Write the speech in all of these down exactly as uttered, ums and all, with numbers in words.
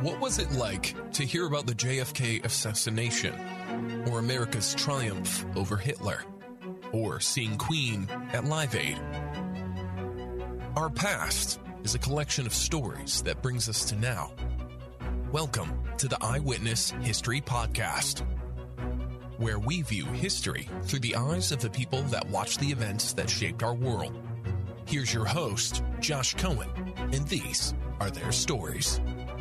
What was it like to hear about the J F K assassination, or America's triumph over Hitler, or seeing Queen at Live Aid? Our past is a collection of stories that brings us to now. Welcome to the Eyewitness History Podcast, where we view history through the eyes of the people that watched the events that shaped our world. Here's your host, Josh Cohen, and these are their stories.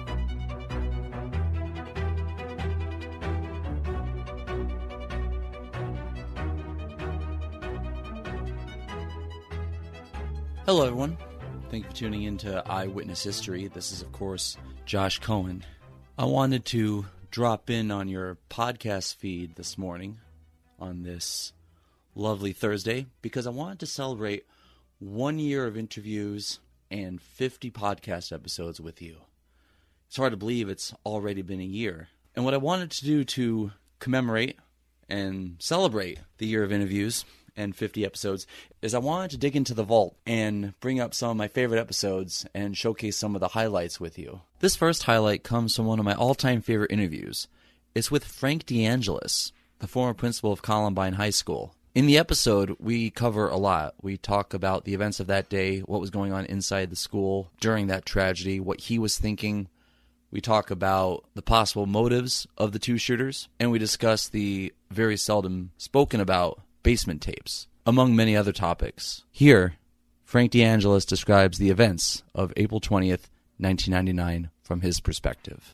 Hello, everyone. Thank you for tuning in to Eyewitness History. This is, of course, Josh Cohen. I wanted to drop in on your podcast feed this morning on this lovely Thursday because I wanted to celebrate one year of interviews and fifty podcast episodes with you. It's hard to believe it's already been a year. And what I wanted to do to commemorate and celebrate the year of interviews and fifty episodes is I wanted to dig into the vault and bring up some of my favorite episodes and showcase some of the highlights with you. This first highlight comes from one of my all-time favorite interviews. It's with Frank DeAngelis, the former principal of Columbine High School. In the episode, we cover a lot. We talk about the events of that day, what was going on inside the school during that tragedy, what he was thinking. We talk about the possible motives of the two shooters, and we discuss the very seldom spoken about basement tapes, among many other topics. Here, Frank DeAngelis describes the events of April twentieth, nineteen ninety-nine from his perspective.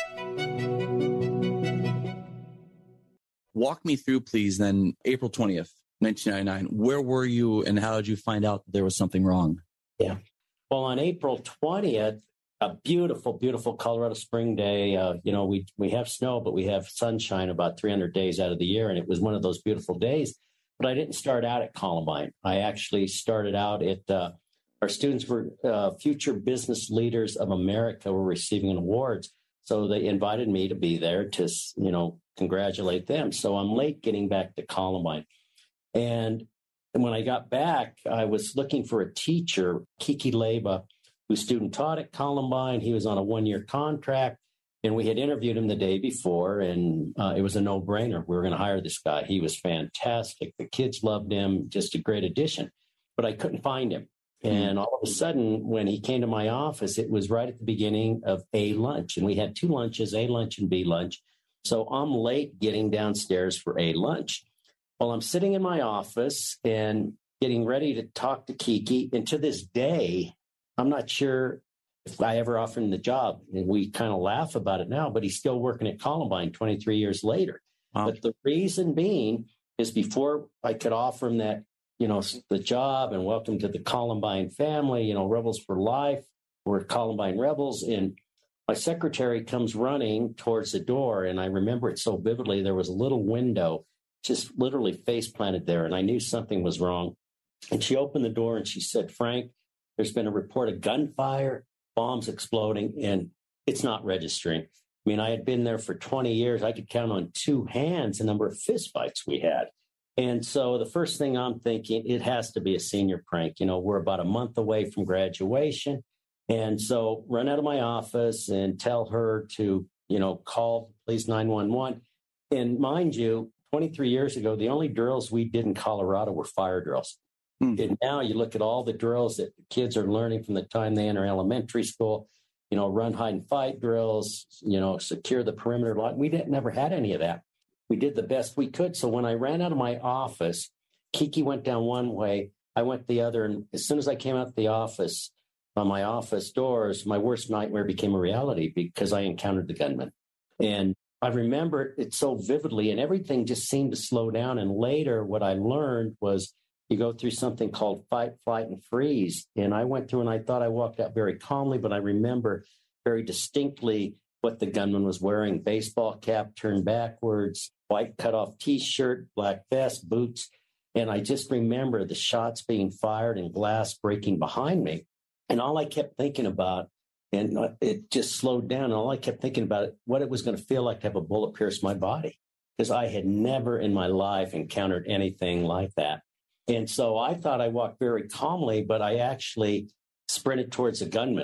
Walk me through, please, then, April twentieth, nineteen ninety-nine. Where were you and how did you find out that there was something wrong? Yeah. Well, on April twentieth, a beautiful, beautiful Colorado spring day. Uh, you know, we we have snow, but we have sunshine about three hundred days out of the year. And it was one of those beautiful days. But I didn't start out at Columbine. I actually started out at, uh, our students were uh, future business leaders of America were receiving awards. So they invited me to be there to, you know, congratulate them. So I'm late getting back to Columbine. And, and when I got back, I was looking for a teacher, Kiki Leba, whose student taught at Columbine. He was on a one-year contract. And we had interviewed him the day before, and uh, it was a no-brainer. We were going to hire this guy. He was fantastic. The kids loved him, just a great addition. But I couldn't find him. And all of a sudden, when he came to my office, it was right at the beginning of A lunch. And we had two lunches, A lunch and B lunch. So I'm late getting downstairs for A lunch. Well, I'm sitting in my office and getting ready to talk to Kiki. And to this day, I'm not sure if I ever offered him the job, and we kind of laugh about it now, but he's still working at Columbine twenty-three years later. Wow. But the reason being is before I could offer him that, you know, the job and welcome to the Columbine family, you know, Rebels for Life, we're Columbine Rebels. And my secretary comes running towards the door. And I remember it so vividly. There was a little window just literally face planted there. And I knew something was wrong. And she opened the door and she said, "Frank, there's been a report of gunfire, bombs exploding, and it's not registering." I mean, I had been there for twenty years. I could count on two hands the number of fistfights we had. And so the first thing I'm thinking, it has to be a senior prank. You know, we're about a month away from graduation. And so run out of my office and tell her to, you know, call police nine one one. And mind you, twenty-three years ago, the only drills we did in Colorado were fire drills. Hmm. And now you look at all the drills that the kids are learning from the time they enter elementary school, you know, run, hide, and fight drills, you know, secure the perimeter line. We didn't never had any of that. We did the best we could. So when I ran out of my office, Kiki went down one way, I went the other. And as soon as I came out of the office, on my office doors, my worst nightmare became a reality because I encountered the gunman. And I remember it so vividly, and everything just seemed to slow down. And later, what I learned was you go through something called fight, flight, and freeze. And I went through and I thought I walked out very calmly, but I remember very distinctly what the gunman was wearing: baseball cap turned backwards, white cutoff T-shirt, black vest, boots. And I just remember the shots being fired and glass breaking behind me. And all I kept thinking about, and it just slowed down, and all I kept thinking about it, what it was going to feel like to have a bullet pierce my body, because I had never in my life encountered anything like that. And so I thought I walked very calmly, but I actually sprinted towards the gunman.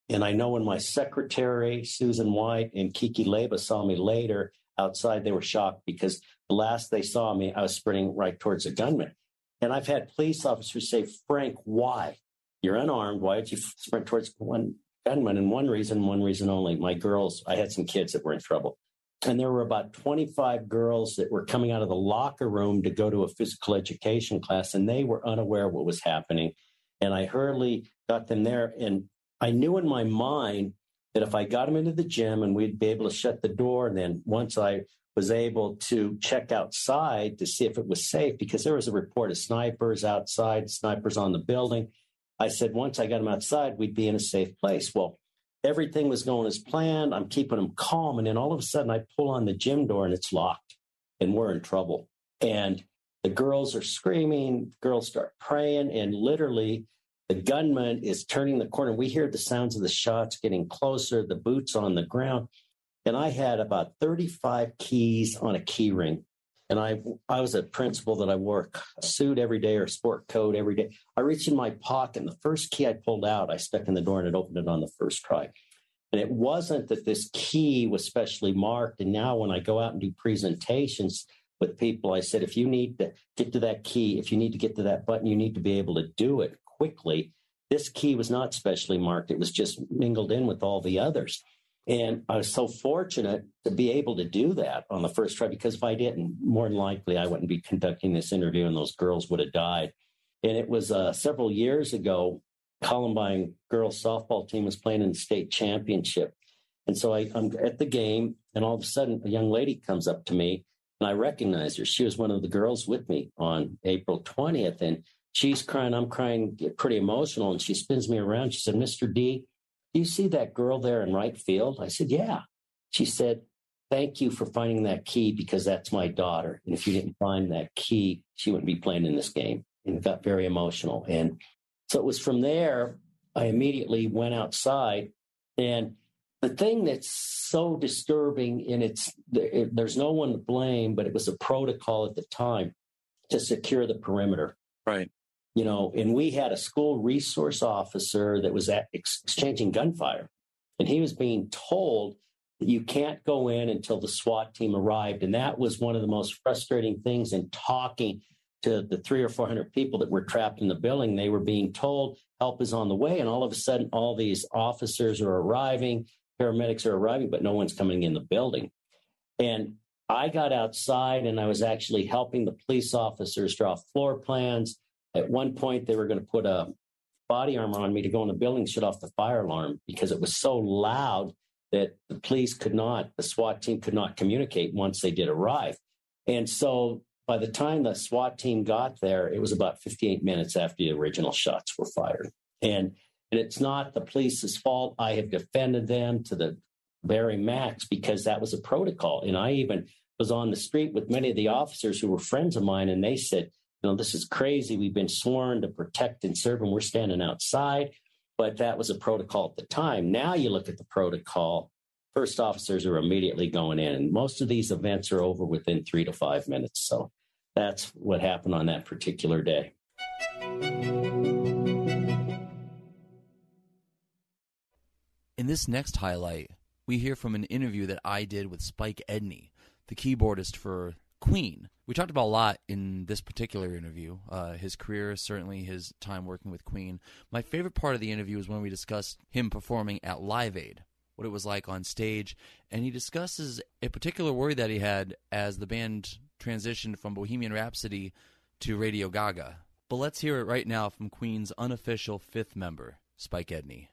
And I know when my secretary, Susan White, and Kiki Leba saw me later outside, they were shocked because the last they saw me, I was sprinting right towards a gunman. And I've had police officers say, Frank, why? You're unarmed. Why did you sprint towards one gunman? And one reason, one reason only. My girls, I had some kids that were in trouble. And there were about twenty-five girls that were coming out of the locker room to go to a physical education class, and they were unaware of what was happening. And I hurriedly got them there. And I knew in my mind that if I got them into the gym and we'd be able to shut the door, and then once I was able to check outside to see if it was safe, because there was a report of snipers outside, snipers on the building. I said, once I got them outside, we'd be in a safe place. Well, everything was going as planned. I'm keeping them calm. And then all of a sudden I pull on the gym door and it's locked and we're in trouble. And the girls are screaming, girls start praying, and literally the gunman is turning the corner. We hear the sounds of the shots getting closer, the boots on the ground. And I had about thirty-five keys on a key ring. And I I was a principal that I wore a suit every day or a sport coat every day. I reached in my pocket, and the first key I pulled out, I stuck in the door, and it opened it on the first try. And it wasn't that this key was specially marked. And now when I go out and do presentations with people, I said, if you need to get to that key, if you need to get to that button, you need to be able to do it quickly. This key was not specially marked. It was just mingled in with all the others. And I was so fortunate to be able to do that on the first try, because if I didn't, more than likely I wouldn't be conducting this interview and those girls would have died. And it was uh, several years ago, Columbine girls softball team was playing in the state championship. And so I, I'm at the game, and all of a sudden a young lady comes up to me, and I recognize her. She was one of the girls with me on April twentieth. And she's crying, I'm crying, get pretty emotional. And she spins me around. She said, Mister D, do you see that girl there in right field? I said, yeah. She said, thank you for finding that key, because that's my daughter. And if you didn't find that key, she wouldn't be playing in this game. And it got very emotional. And so it was from there, I immediately went outside. And the thing that's so disturbing, and it's it, there's no one to blame, but it was a protocol at the time to secure the perimeter. Right. You know, and we had a school resource officer that was at ex- exchanging gunfire, and he was being told that you can't go in until the SWAT team arrived. And that was one of the most frustrating things in talking to the three or four hundred people that were trapped in the building. They were being told help is on the way. And all of a sudden, all these officers are arriving, paramedics are arriving, but no one's coming in the building. And I got outside, and I was actually helping the police officers draw floor plans. At one point, they were going to put a body armor on me to go in the building, shut off the fire alarm, because it was so loud that the police could not, the SWAT team could not communicate once they did arrive. And so by the time the SWAT team got there, it was about fifty-eight minutes after the original shots were fired. And, and it's not the police's fault. I have defended them to the very max, because that was a protocol. And I even was on the street with many of the officers who were friends of mine, and they said, you know, this is crazy. We've been sworn to protect and serve, and we're standing outside. But that was a protocol at the time. Now you look at the protocol, first officers are immediately going in. And most of these events are over within three to five minutes. So that's what happened on that particular day. In this next highlight, we hear from an interview that I did with Spike Edney, the keyboardist for Queen. We talked about a lot in this particular interview, uh, his career, certainly his time working with Queen. My favorite part of the interview was when we discussed him performing at Live Aid, what it was like on stage, and he discusses a particular worry that he had as the band transitioned from Bohemian Rhapsody to Radio Gaga. But let's hear it right now from Queen's unofficial fifth member, Spike Edney.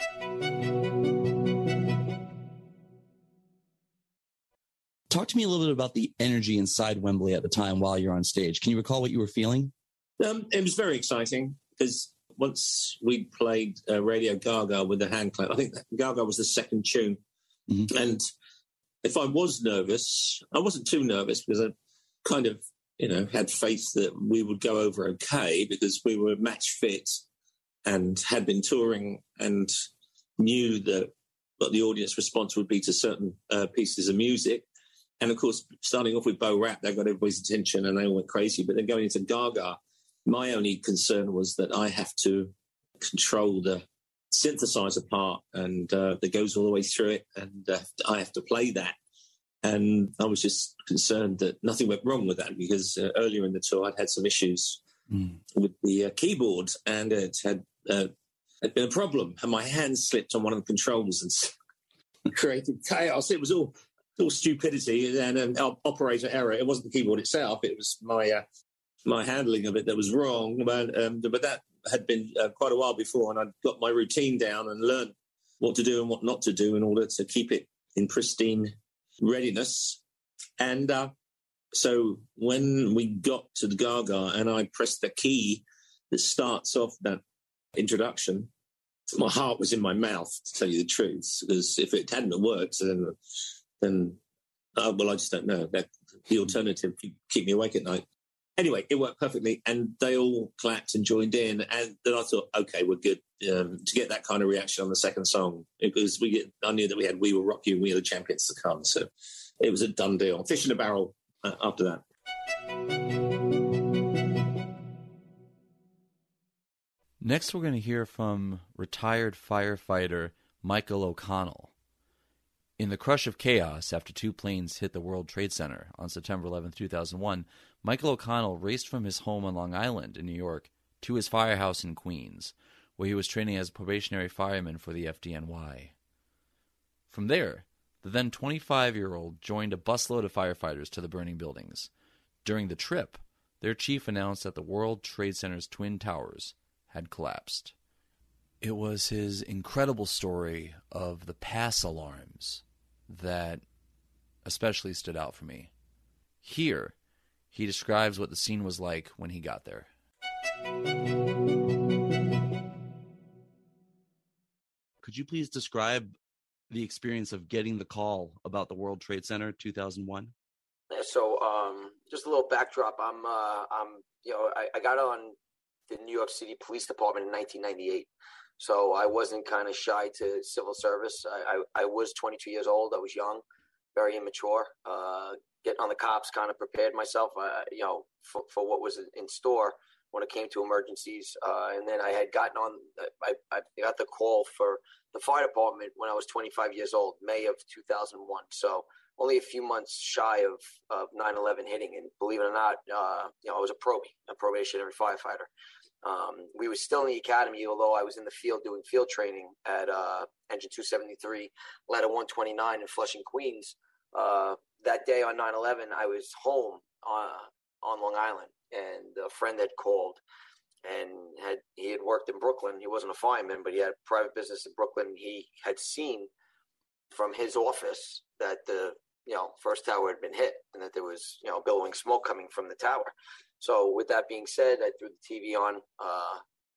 Talk to me a little bit about the energy inside Wembley at the time while you're on stage. Can you recall what you were feeling? Um, it was very exciting, because once we played uh, Radio Gaga with the hand clap, I think Gaga was the second tune. Mm-hmm. And if I was nervous, I wasn't too nervous, because I kind of, you know, had faith that we would go over okay, because we were match fit and had been touring and knew that what the audience response would be to certain uh, pieces of music. And, of course, starting off with Bo Rap, that got everybody's attention and they all went crazy. But then going into Gaga, my only concern was that I have to control the synthesizer part, and uh, that goes all the way through it, and uh, I have to play that. And I was just concerned that nothing went wrong with that, because uh, earlier in the tour I'd had some issues mm. with the uh, keyboard, and it had, uh, had been a problem, and my hand slipped on one of the controls and created chaos. It was all all stupidity and an operator error. It wasn't the keyboard itself; it was my uh, my handling of it that was wrong. But, um, but that had been uh, quite a while before, and I'd got my routine down and learned what to do and what not to do in order to keep it in pristine readiness. And uh, so when we got to the Gaga and I pressed the key that starts off that introduction, my heart was in my mouth, to tell you the truth, because if it hadn't worked, then, then uh, well, I just don't know. That, the alternative keep, keep me awake at night. Anyway, it worked perfectly, and they all clapped and joined in. And then I thought, okay, we're good um, to get that kind of reaction on the second song. Because we get, I knew that we had "We Will Rock You" and "We Are the Champions" to come, so it was a done deal. Fish in a barrel uh, after that. Next, we're going to hear from retired firefighter Michael O'Connell. In the crush of chaos after two planes hit the World Trade Center on September eleventh, two thousand one, Michael O'Connell raced from his home on Long Island in New York to his firehouse in Queens, where he was training as a probationary fireman for the F D N Y. From there, the then twenty-five-year-old joined a busload of firefighters to the burning buildings. During the trip, their chief announced that the World Trade Center's Twin Towers had collapsed. It was his incredible story of the pass alarms that especially stood out for me. Here, he describes what the scene was like when he got there. Could you please describe the experience of getting the call about the World Trade Center two thousand one? So, um, just a little backdrop. I'm, uh, I'm, you know, I, I got on the New York City Police Department in nineteen ninety-eight. So I wasn't kind of shy to civil service. I, I, I was twenty-two years old. I was young, very immature. Uh, getting on the cops kind of prepared myself, uh, you know, for, for what was in store when it came to emergencies. Uh, and then I had gotten on, I, I got the call for the fire department when I was twenty-five years old, May of two thousand one. So only a few months shy of, of nine eleven hitting. And believe it or not, uh, you know, I was a probie, a probationary firefighter. Um, we were still in the academy, although I was in the field doing field training at uh, Engine two seventy-three, Ladder one twenty-nine in Flushing, Queens. Uh, that day on nine eleven, I was home uh, on Long Island, and a friend had called, and had he had worked in Brooklyn. He wasn't a fireman, but he had private business in Brooklyn. He had seen from his office that the you know first tower had been hit, and that there was you know billowing smoke coming from the tower. So with that being said, I threw the T V on, uh,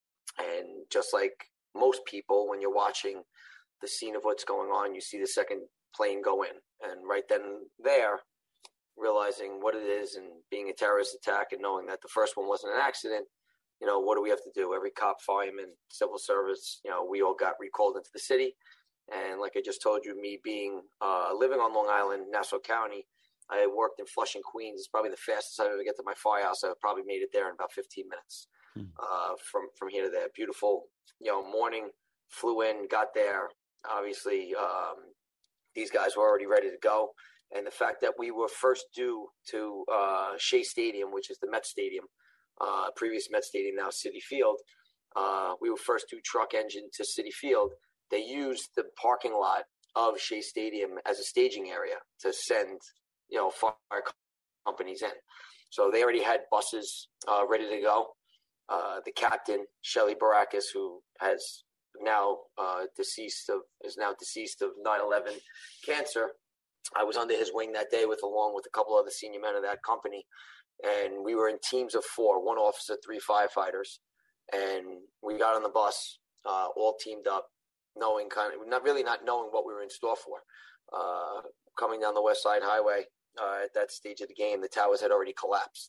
and just like most people, when you're watching the scene of what's going on, you see the second plane go in. And right then and there, realizing what it is and being a terrorist attack and knowing that the first one wasn't an accident, you know, what do we have to do? Every cop, fireman, civil service, you know, we all got recalled into the city. And like I just told you, me being uh, living on Long Island, Nassau County, I worked in Flushing, Queens. It's probably the fastest I've ever get to my firehouse. I probably made it there in about fifteen minutes hmm. uh, from, from here to there. Beautiful, you know, morning, flew in, got there. Obviously, um, these guys were already ready to go. And the fact that we were first due to uh, Shea Stadium, which is the Met Stadium, uh, previous Met Stadium, now Citi Field, uh, we were first due truck engine to Citi Field. They used the parking lot of Shea Stadium as a staging area to send you know, fire companies in. So they already had buses uh, ready to go. Uh, the captain, Shelly Barakis, who has now uh, deceased of, is now deceased of nine eleven cancer. I was under his wing that day with, along with a couple other senior men of that company. And we were in teams of four, one officer, three firefighters. And we got on the bus, uh, all teamed up, knowing kind of, not really not knowing what we were in store for. Uh, coming down the West Side Highway, uh, at that stage of the game, the towers had already collapsed.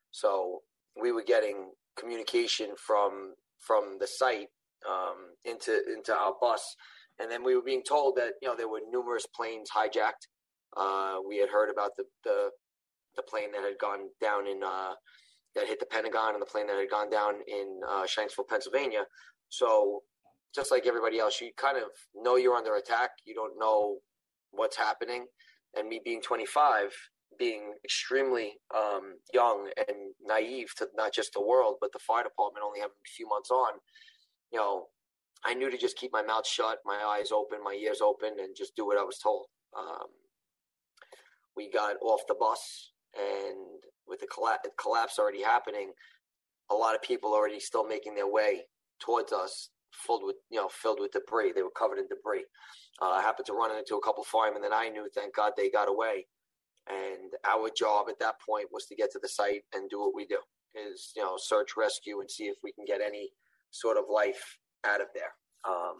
So we were getting communication from from the site um, into into our bus, and then we were being told that you know there were numerous planes hijacked. Uh, we had heard about the, the the plane that had gone down in uh, that hit the Pentagon, and the plane that had gone down in uh, Shanksville, Pennsylvania. So just like everybody else, you kind of know you're under attack. You don't know what's happening. And me being twenty-five, being extremely um, young and naive to not just the world, but the fire department only having a few months on, you know, I knew to just keep my mouth shut, my eyes open, my ears open, and just do what I was told. Um, we got off the bus, and with the colla- collapse already happening, a lot of people already still making their way towards us, filled with, you know, filled with debris. They were covered in debris. Uh, I happened to run into a couple firemen that I knew. Thank God they got away. And our job at that point was to get to the site and do what we do, is, you know, search, rescue, and see if we can get any sort of life out of there. Um,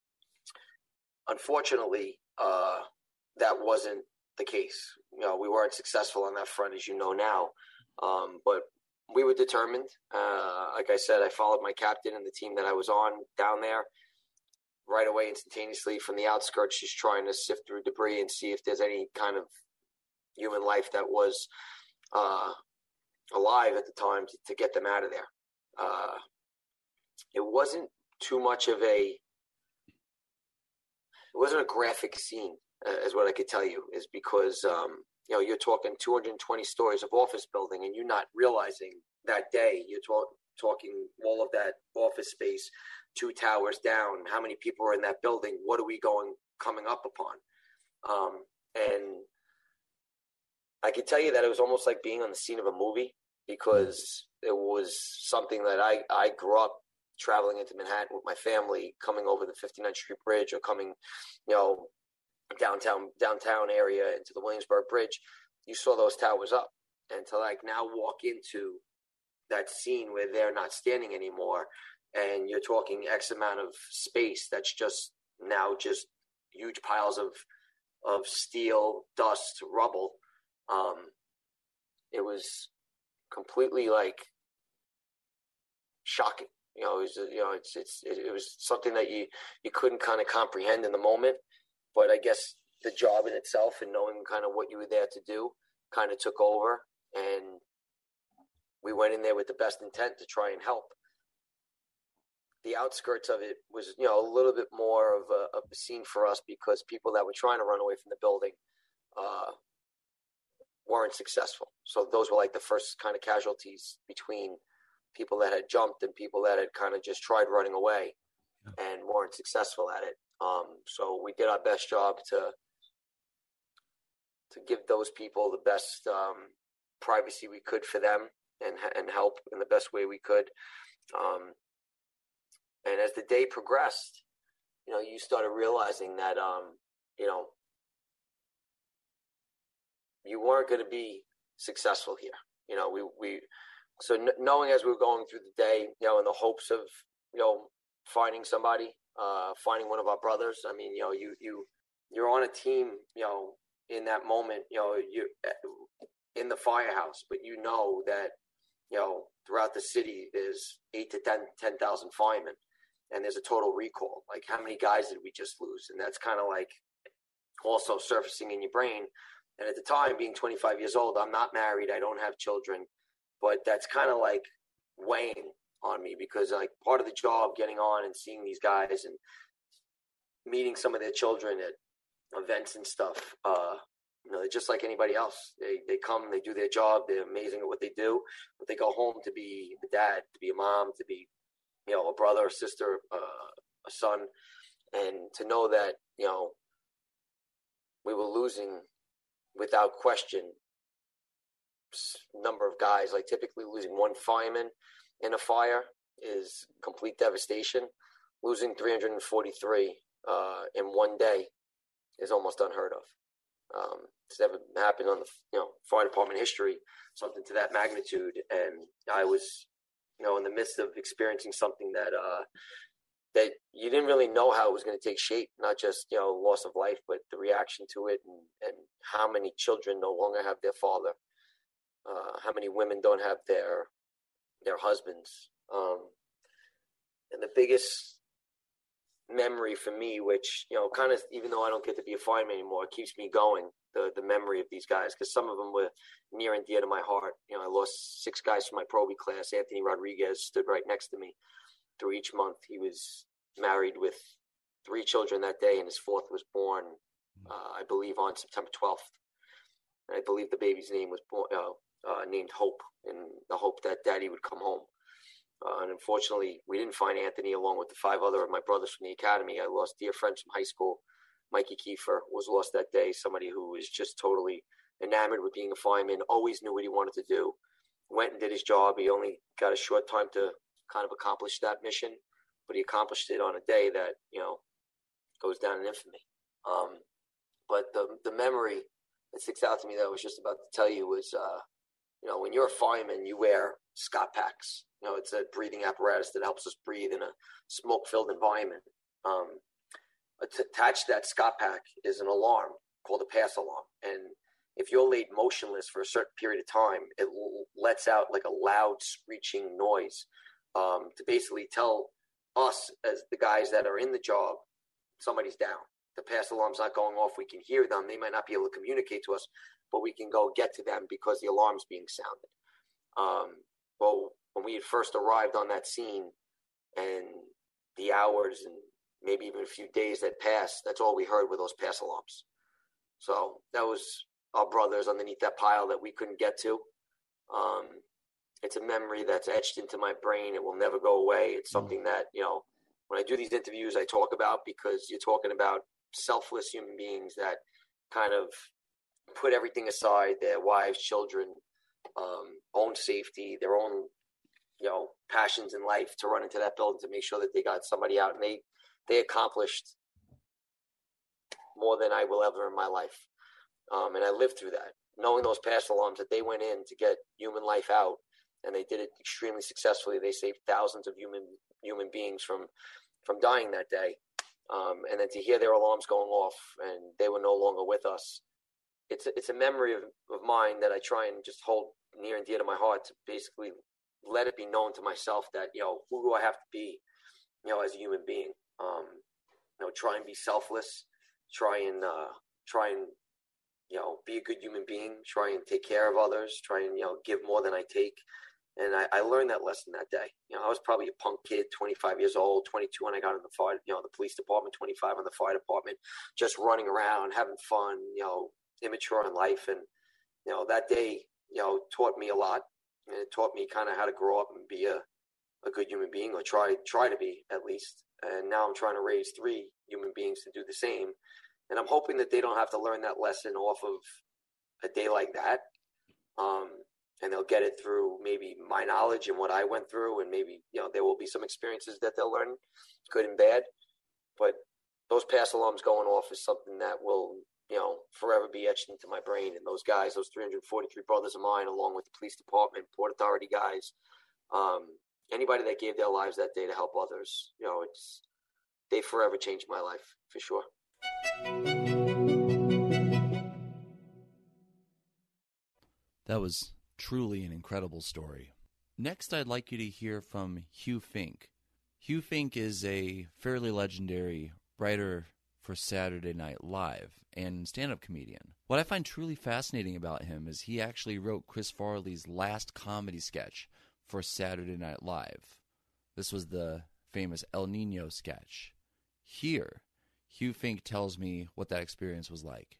unfortunately, uh, that wasn't the case. You know, we weren't successful on that front, as you know now. Um, but we were determined. Uh, like I said, I followed my captain and the team that I was on down there right away, instantaneously from the outskirts, just trying to sift through debris and see if there's any kind of human life that was uh, alive at the time to, to get them out of there. Uh, it wasn't too much of a, it wasn't a graphic scene, uh, is what I could tell you, is because, um, you know, you're talking two hundred twenty stories of office building, and you're not realizing that day you're talk, talking all of that office space, two towers down, how many people are in that building, what are we going, coming up upon? Um, and I could tell you that it was almost like being on the scene of a movie, because it was something that I, I grew up traveling into Manhattan with my family, coming over the fifty-ninth Street Bridge, or coming, you know, downtown downtown area into the Williamsburg Bridge. You saw those towers up, and to like now walk into that scene where they're not standing anymore, and you're talking X amount of space that's just now just huge piles of of steel, dust, rubble. Um, it was completely like shocking. You know, it was, you know, it's, it's, it was something that you, you couldn't kind of comprehend in the moment, but I guess the job in itself and knowing kind of what you were there to do kind of took over, and we went in there with the best intent to try and help. The outskirts of it was, you know, a little bit more of a, of a scene for us, because people that were trying to run away from the building, uh, weren't successful. So those were like the first kind of casualties between people that had jumped and people that had kind of just tried running away and weren't successful at it. Um, so we did our best job to to give those people the best um, privacy we could for them, and and help in the best way we could. Um, and as the day progressed, you know, you started realizing that, um, you know, you weren't going to be successful here. You know, we, we, so n- knowing as we were going through the day, you know, in the hopes of, you know, finding somebody, uh, finding one of our brothers. I mean, you know, you, you, you're on a team, you know, in that moment, you know, you're in the firehouse, but you know that, you know, throughout the city, there's eight to ten, ten thousand firemen, and there's a total recall. Like, how many guys did we just lose? And that's kind of like also surfacing in your brain. And at the time, being twenty-five years old, I'm not married, I don't have children, but that's kind of like weighing on me, because like part of the job, getting on and seeing these guys and meeting some of their children at events and stuff, uh, you know, they're just like anybody else. They they come, they do their job, they're amazing at what they do, but they go home to be a dad, to be a mom, to be, you know, a brother, a sister, uh, a son, and to know that, you know, we were losing without question number of guys. Like, typically losing one fireman in a fire is complete devastation. Losing three hundred forty-three uh, in one day is almost unheard of. Um, it's never happened on the, you know, fire department history, something to that magnitude. And I was, you know, in the midst of experiencing something that uh, that you didn't really know how it was going to take shape, not just, you know, loss of life, but the reaction to it, and, and how many children no longer have their father, uh, how many women don't have their their husbands. Um, and the biggest memory for me, which, you know, kind of, even though I don't get to be a fireman anymore, it keeps me going, the the memory of these guys, because some of them were near and dear to my heart. You know, I lost six guys from my Proby class. Anthony Rodriguez stood right next to me through each month. He was married with three children that day, and his fourth was born, uh, I believe, on September twelfth. And I believe the baby's name was born, uh, uh, named Hope, in the hope that Daddy would come home. Uh, and unfortunately, we didn't find Anthony along with the five other of my brothers from the academy. I lost dear friends from high school. Mikey Kiefer was lost that day, somebody who was just totally enamored with being a fireman, always knew what he wanted to do, went and did his job. He only got a short time to kind of accomplish that mission, but he accomplished it on a day that, you know, goes down in infamy. Um, but the the memory that sticks out to me that I was just about to tell you was, uh, you know, when you're a fireman, you wear Scott packs. You know, it's a breathing apparatus that helps us breathe in a smoke-filled environment. Um, attached to that Scott pack is an alarm called a pass alarm. And if you're laid motionless for a certain period of time, it lets out like a loud screeching noise um, to basically tell us as the guys that are in the job, somebody's down. The pass alarm's not going off. We can hear them. They might not be able to communicate to us, but we can go get to them because the alarm's being sounded. Um, well, when we had first arrived on that scene and the hours and maybe even a few days that passed, that's all we heard were those pass alarms. So that was our brothers underneath that pile that we couldn't get to. Um, it's a memory that's etched into my brain. It will never go away. It's something that, you know, when I do these interviews, I talk about because you're talking about selfless human beings that kind of put everything aside, their wives, children, um, own safety, their own, you know, passions in life to run into that building to make sure that they got somebody out. And they, they accomplished more than I will ever in my life. Um, and I lived through that, knowing those pass alarms that they went in to get human life out, and they did it extremely successfully. They saved thousands of human human beings from from dying that day. Um, and then to hear their alarms going off and they were no longer with us, it's a, it's a memory of, of mine that I try and just hold near and dear to my heart to basically let it be known to myself that, you know, who do I have to be, you know, as a human being? Um, you know, try and be selfless, try and, uh, try and, you know, be a good human being, try and take care of others, try and, you know, give more than I take. And I, I learned that lesson that day. You know, I was probably a punk kid, twenty-five years old, twenty-two when I got in the fire, you know, the police department, twenty-five in the fire department, just running around, having fun, you know, immature in life. And, you know, that day, you know, taught me a lot. And it taught me kind of how to grow up and be a, a good human being, or try, try to be at least. And now I'm trying to raise three human beings to do the same. And I'm hoping that they don't have to learn that lesson off of a day like that. Um, and they'll get it through maybe my knowledge and what I went through. And maybe, you know, there will be some experiences that they'll learn, good and bad. But those pass alarms going off is something that will, you know, forever be etched into my brain. And those guys, those three hundred forty-three brothers of mine, along with the police department, Port Authority guys, um, anybody that gave their lives that day to help others, you know, it's, they forever changed my life for sure. That was truly an incredible story. Next, I'd like you to hear from Hugh Fink. Hugh Fink is a fairly legendary writer for Saturday Night Live and stand-up comedian. What I find truly fascinating about him is he actually wrote Chris Farley's last comedy sketch for Saturday Night Live. This was the famous El Nino sketch. Here, Hugh Fink tells me what that experience was like.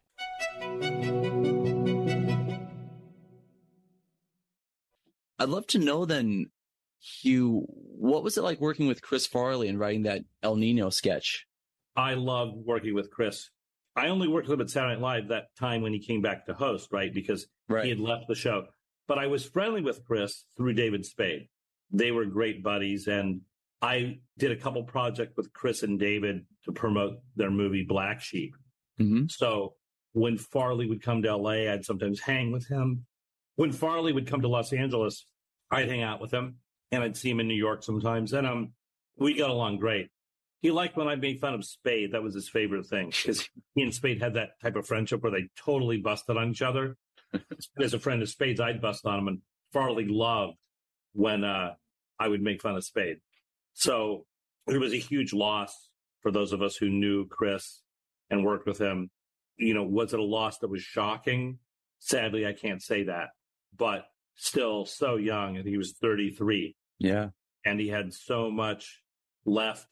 I'd love to know then, Hugh, what was it like working with Chris Farley and writing that El Nino sketch? I loved working with Chris. I only worked with him at Saturday Night Live that time when he came back to host, right? Because right. he had left the show. But I was friendly with Chris through David Spade. They were great buddies. And I did a couple projects with Chris and David to promote their movie Black Sheep. Mm-hmm. So when Farley would come to L A, I'd sometimes hang with him. When Farley would come to Los Angeles, I'd hang out with him, and I'd see him in New York sometimes. And um, we got along great. He liked when I made fun of Spade. That was his favorite thing, because he and Spade had that type of friendship where they totally busted on each other. As a friend of Spade's, I'd bust on him, and Farley loved when uh, I would make fun of Spade. So it was a huge loss for those of us who knew Chris and worked with him. You know, was it a loss that was shocking? Sadly, I can't say that. But still so young, and he was thirty-three. Yeah. And he had so much left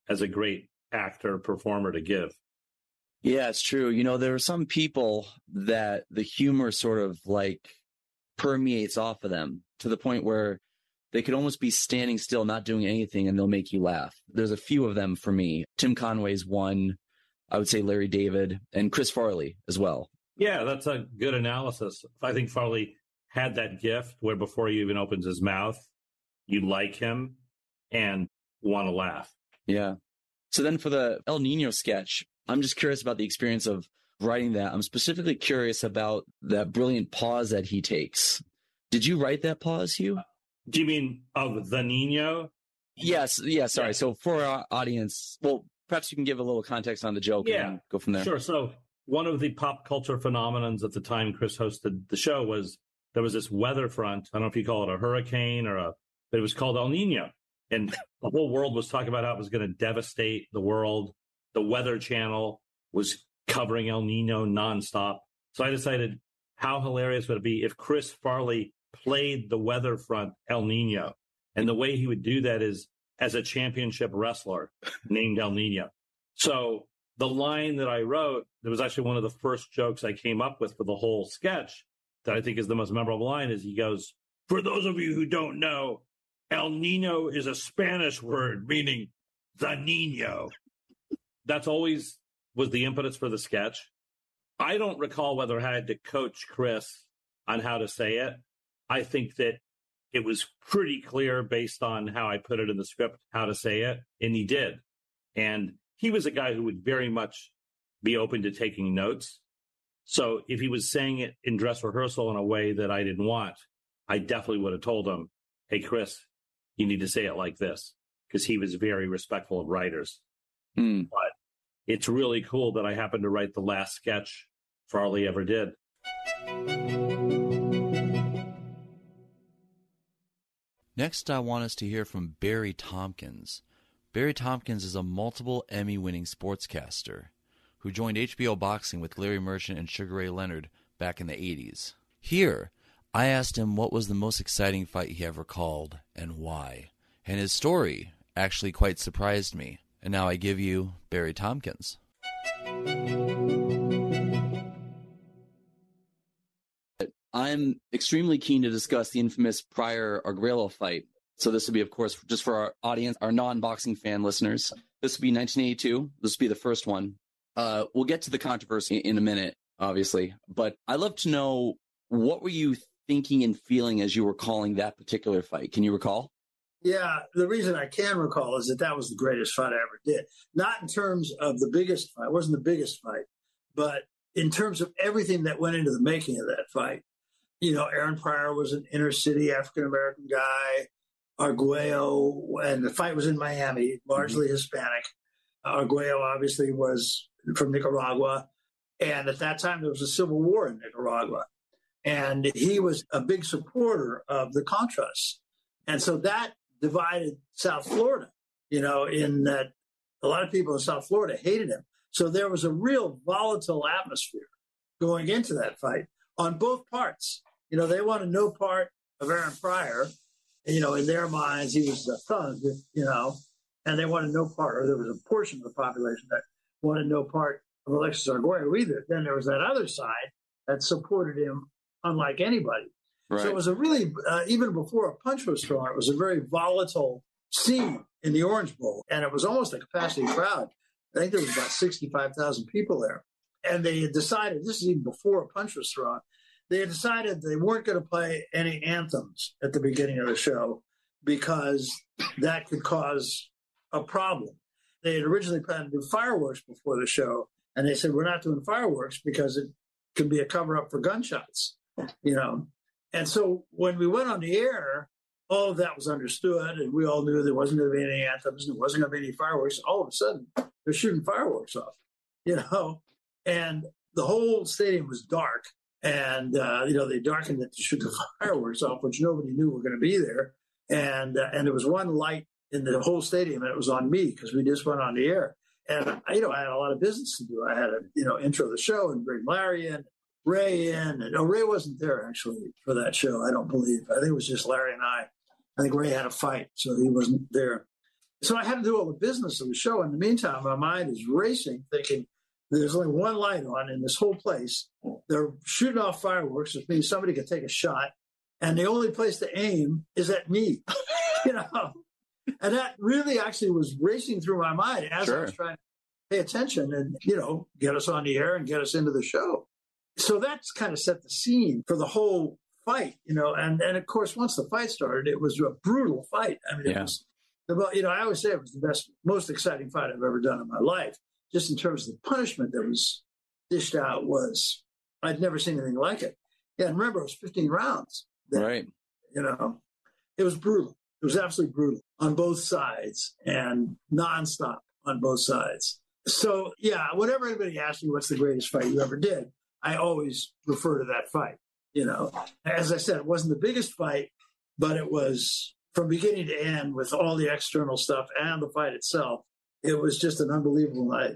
as a great actor, performer to give. Yeah, it's true. You know, there are some people that the humor sort of like permeates off of them to the point where they could almost be standing still, not doing anything, and they'll make you laugh. There's a few of them for me. Tim Conway's one. I would say Larry David and Chris Farley as well. Yeah, that's a good analysis. I think Farley had that gift where before he even opens his mouth, you like him and want to laugh. Yeah. So then for the El Nino sketch, I'm just curious about the experience of writing that. I'm specifically curious about that brilliant pause that he takes. Did you write that pause, Hugh? Do you mean of the Nino? Yes. Yeah. Sorry. Yeah. So for our audience, well, perhaps you can give a little context on the joke yeah. and go from there. Sure. So one of the pop culture phenomenons at the time Chris hosted the show was there was this weather front. I don't know if you call it a hurricane or a, but it was called El Nino. And the whole world was talking about how it was going to devastate the world. The Weather Channel was covering El Nino nonstop. So I decided, how hilarious would it be if Chris Farley played the weather front El Nino? And the way he would do that is as a championship wrestler named El Nino. So the line that I wrote, that was actually one of the first jokes I came up with for the whole sketch that I think is the most memorable line, is he goes, "For those of you who don't know, El Nino is a Spanish word meaning the Nino." That's always was the impetus for the sketch. I don't recall whether I had to coach Chris on how to say it. I think that it was pretty clear based on how I put it in the script, how to say it, and he did. And he was a guy who would very much be open to taking notes. So if he was saying it in dress rehearsal in a way that I didn't want, I definitely would have told him, "Hey, Chris, you need to say it like this," because he was very respectful of writers. Mm. But it's really cool that I happened to write the last sketch Farley ever did. Next, I want us to hear from Barry Tompkins. Barry Tompkins is a multiple Emmy-winning sportscaster who joined H B O Boxing with Larry Merchant and Sugar Ray Leonard back in the eighties. Here, I asked him what was the most exciting fight he ever called and why. And his story actually quite surprised me. And now I give you Barry Tompkins. I'm extremely keen to discuss the infamous Pryor Arguello fight. So this would be, of course, just for our audience, our non-boxing fan listeners. This would be nineteen eighty-two. This would be the first one. Uh, we'll get to the controversy in a minute, obviously. But I'd love to know, what were you thinking and feeling as you were calling that particular fight? Can you recall? Yeah, the reason I can recall is that that was the greatest fight I ever did. Not in terms of the biggest fight. It wasn't the biggest fight. But in terms of everything that went into the making of that fight. You know, Aaron Pryor was an inner city African-American guy. Arguello, and the fight was in Miami, largely mm-hmm. Hispanic. Arguello obviously was from Nicaragua. And at that time, there was a civil war in Nicaragua. And he was a big supporter of the Contras. And so that divided South Florida, you know, in that a lot of people in South Florida hated him. So there was a real volatile atmosphere going into that fight on both parts. You know, they wanted no part of Aaron Pryor. You know, in their minds, he was a thug, you know, and they wanted no part, or there was a portion of the population that wanted no part of Alexis Arguello either. Then there was that other side that supported him unlike anybody. Right. So it was a really, uh, even before a punch was thrown, it was a very volatile scene in the Orange Bowl. And it was almost a capacity crowd. I think there was about sixty-five thousand people there. And they had decided, this is even before a punch was thrown, they had decided they weren't going to play any anthems at the beginning of the show because that could cause a problem. They had originally planned to do fireworks before the show. And they said, we're not doing fireworks because it could be a cover-up for gunshots, you know. And so when we went on the air, all of that was understood, and we all knew there wasn't going to be any anthems, and there wasn't going to be any fireworks. All of a sudden, they're shooting fireworks off, you know. And the whole stadium was dark, and, uh, you know, they darkened it to shoot the fireworks off, which nobody knew were going to be there. And uh, and there was one light in the whole stadium, and it was on me because we just went on the air. And, you know, I had a lot of business to do. I had to, you know, intro the show and bring Larry in, Ray in. And, no, Ray wasn't there, actually, for that show, I don't believe. I think it was just Larry and I. I think Ray had a fight, so he wasn't there. So I had to do all the business of the show. In the meantime, my mind is racing, thinking there's only one light on in this whole place. They're shooting off fireworks, which means somebody can take a shot. And the only place to aim is at me, you know. And that really actually was racing through my mind as sure. I was trying to pay attention and, you know, get us on the air and get us into the show. So that's kind of set the scene for the whole fight, you know. And, and of course, once the fight started, it was a brutal fight. I mean, it yeah. was, you know, I always say it was the best, most exciting fight I've ever done in my life. Just in terms of the punishment that was dished out was, I'd never seen anything like it. Yeah, and remember, it was fifteen rounds. Then, right. You know, it was brutal. It was absolutely brutal on both sides and nonstop on both sides. So, yeah, whenever anybody asks me what's the greatest fight you ever did, I always refer to that fight. You know, as I said, it wasn't the biggest fight, but it was from beginning to end with all the external stuff and the fight itself. It was just an unbelievable night.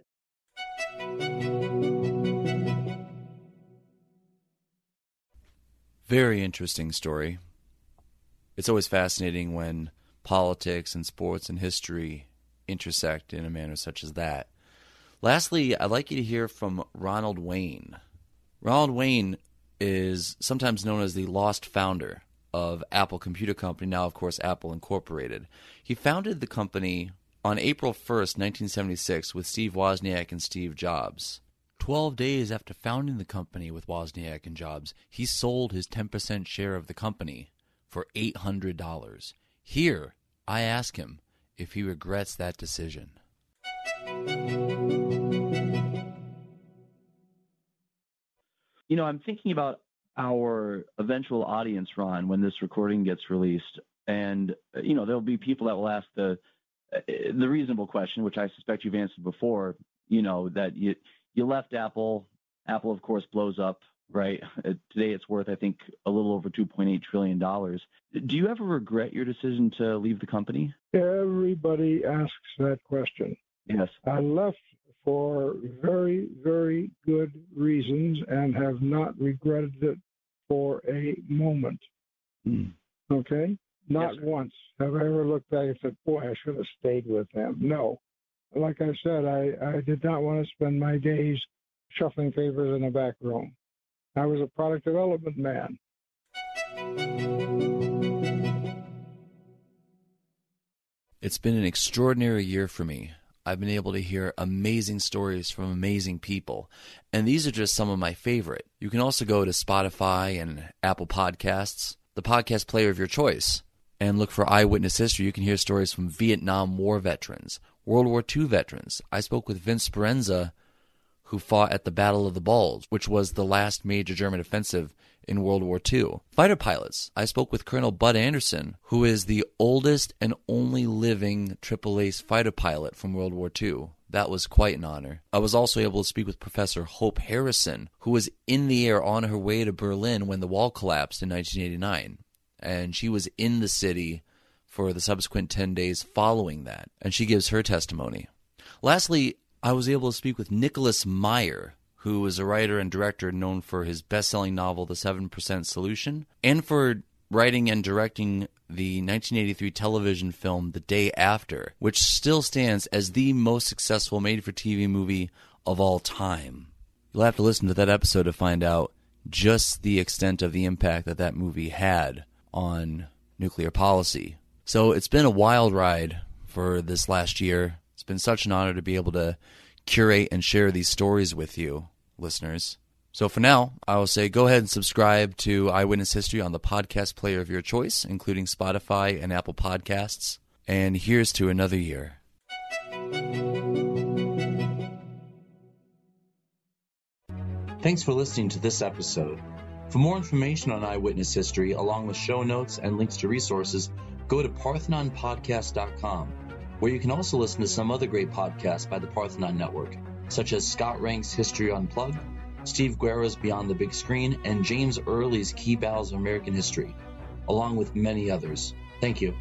Very interesting story. It's always fascinating when politics and sports and history intersect in a manner such as that. Lastly, I'd like you to hear from Ronald Wayne. Ronald Wayne is sometimes known as the lost founder of Apple Computer Company, now, of course, Apple Incorporated. He founded the company on April first, nineteen seventy-six, with Steve Wozniak and Steve Jobs. Twelve days after founding the company with Wozniak and Jobs, he sold his ten percent share of the company for eight hundred dollars. Here, I ask him if he regrets that decision. You know, I'm thinking about our eventual audience, Ron, when this recording gets released. And, you know, there'll be people that will ask the the reasonable question, which I suspect you've answered before, you know, that you you left Apple. Apple, of course, blows up, right? Today it's worth, I think, a little over two point eight trillion dollars. Do you ever regret your decision to leave the company? Everybody asks that question. Yes. I left for very, very good reasons and have not regretted it for a moment. Mm. Okay? Not yes, once have I ever looked back and said, boy, I should have stayed with them. No. Like I said, I, I did not want to spend my days shuffling papers in a back room. I was a product development man. It's been an extraordinary year for me. I've been able to hear amazing stories from amazing people, and these are just some of my favorite. You can also go to Spotify and Apple Podcasts, the podcast player of your choice, and look for Eyewitness History. You can hear stories from Vietnam War veterans, World War Two veterans. I spoke with Vince Speranza, who fought at the Battle of the Bulge, which was the last major German offensive in World War Two. Fighter pilots. I spoke with Colonel Bud Anderson, who is the oldest and only living triple ace fighter pilot from World War Two. That was quite an honor. I was also able to speak with Professor Hope Harrison, who was in the air on her way to Berlin when the wall collapsed in nineteen eighty-nine. And she was in the city for the subsequent ten days following that. And she gives her testimony. Lastly, I was able to speak with Nicholas Meyer, who is a writer and director known for his best-selling novel, The seven percent Solution, and for writing and directing the nineteen eighty-three television film The Day After, which still stands as the most successful made-for-T V movie of all time. You'll have to listen to that episode to find out just the extent of the impact that that movie had on nuclear policy. So it's been a wild ride for this last year. It's been such an honor to be able to curate and share these stories with you, listeners. So for now, I will say go ahead and subscribe to Eyewitness History on the podcast player of your choice, including Spotify and Apple Podcasts. And here's to another year. Thanks for listening to this episode. For more information on Eyewitness History, along with show notes and links to resources, go to parthenon podcast dot com, where you can also listen to some other great podcasts by the Parthenon Network, such as Scott Rank's History Unplugged, Steve Guerra's Beyond the Big Screen, and James Early's Key Battles of American History, along with many others. Thank you.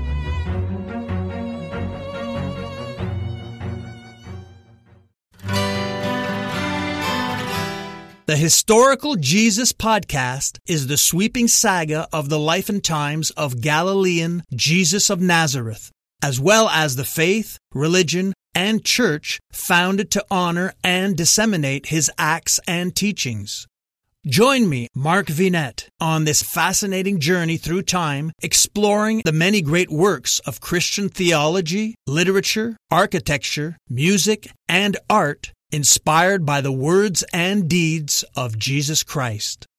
The Historical Jesus Podcast is the sweeping saga of the life and times of Galilean Jesus of Nazareth. as well as the faith, religion, and church founded to honor and disseminate his acts and teachings. Join me, Mark Vinette, on this fascinating journey through time, exploring the many great works of Christian theology, literature, architecture, music, and art inspired by the words and deeds of Jesus Christ.